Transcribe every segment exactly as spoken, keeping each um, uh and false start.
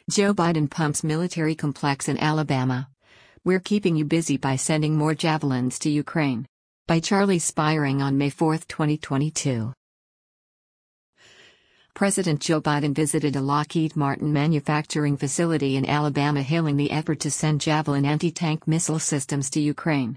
Joe Biden pumps military complex in Alabama. We're keeping you busy by sending more javelins to Ukraine. By Charlie Spiring on May fourth, twenty twenty-two. President Joe Biden visited a Lockheed Martin manufacturing facility in Alabama, hailing the effort to send Javelin anti-tank missile systems to Ukraine.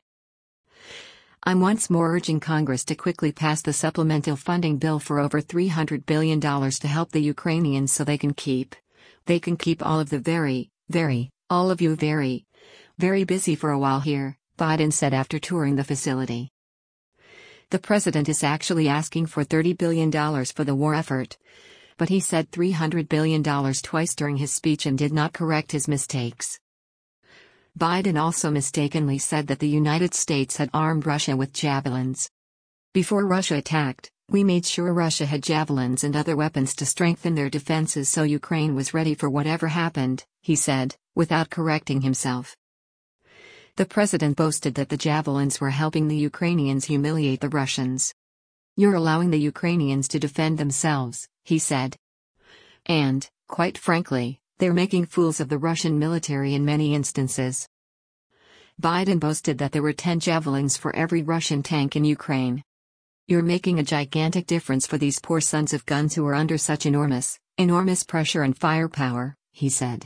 I'm once more urging Congress to quickly pass the supplemental funding bill for over three hundred billion dollars to help the Ukrainians so they can keep, they can keep all of the very, very, all of you very, very busy for a while here, Biden said after touring the facility. The president is actually asking for thirty billion dollars for the war effort, but he said three hundred billion dollars twice during his speech and did not correct his mistakes. Biden also mistakenly said that the United States had armed Russia with javelins. Before Russia attacked, we made sure Russia had javelins and other weapons to strengthen their defenses so Ukraine was ready for whatever happened, he said, without correcting himself. The president boasted that the javelins were helping the Ukrainians humiliate the Russians. You're allowing the Ukrainians to defend themselves, he said. And, quite frankly, they're making fools of the Russian military in many instances. Biden boasted that there were ten javelins for every Russian tank in Ukraine. You're making a gigantic difference for these poor sons of guns who are under such enormous, enormous pressure and firepower, he said.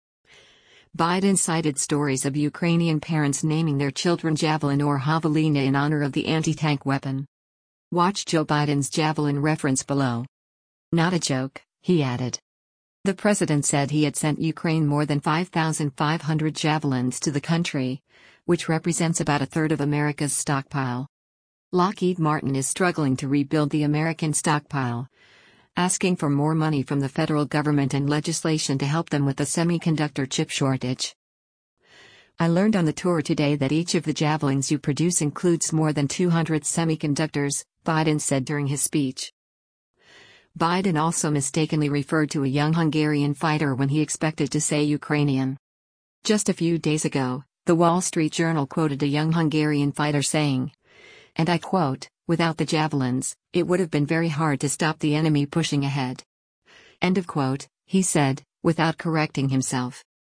Biden cited stories of Ukrainian parents naming their children Javelin or Javelina in honor of the anti-tank weapon. Watch Joe Biden's Javelin reference below. Not a joke, he added. The president said he had sent Ukraine more than five thousand five hundred javelins to the country, which represents about a third of America's stockpile. Lockheed Martin is struggling to rebuild the American stockpile, asking for more money from the federal government and legislation to help them with the semiconductor chip shortage. I learned on the tour today that each of the javelins you produce includes more than two hundred semiconductors, Biden said during his speech. Biden also mistakenly referred to a young Hungarian fighter when he expected to say Ukrainian. Just a few days ago, the Wall Street Journal quoted a young Hungarian fighter saying, and I quote, "Without the javelins, it would have been very hard to stop the enemy pushing ahead." End of quote, he said, without correcting himself.